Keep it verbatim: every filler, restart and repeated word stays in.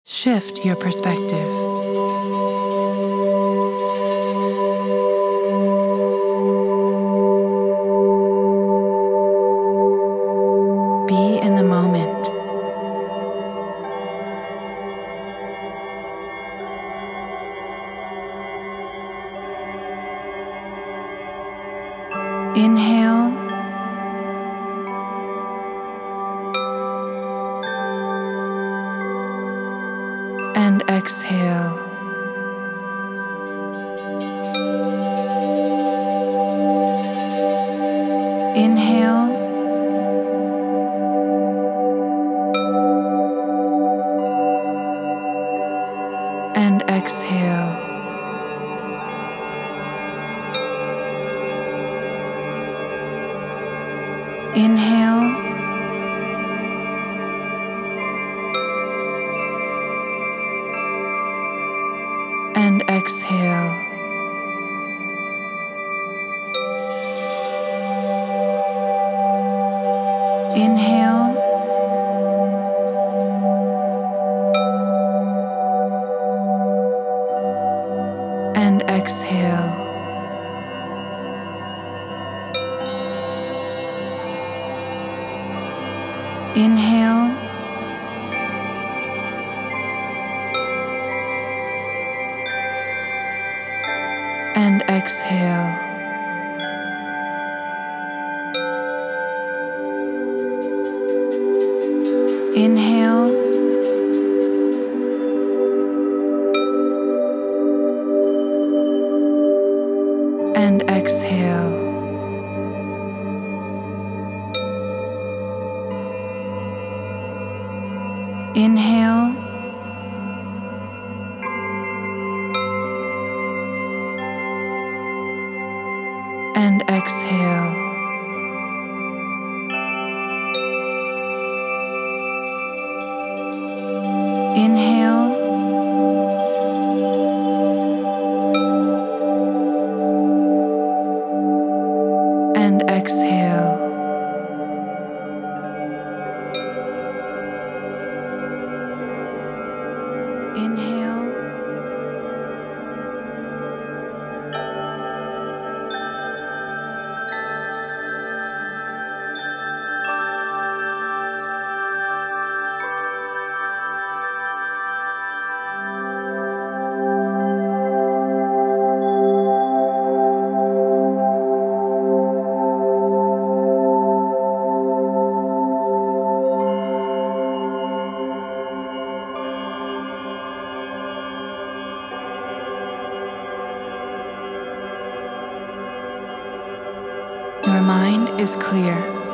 Shift your perspective. Be in the moment. Inhale and exhale. Inhale and exhale. Inhale and exhale. Inhale and exhale. Inhale and exhale. Inhale and exhale. Inhale and exhale. Inhale and exhale. Inhale Your mind is clear.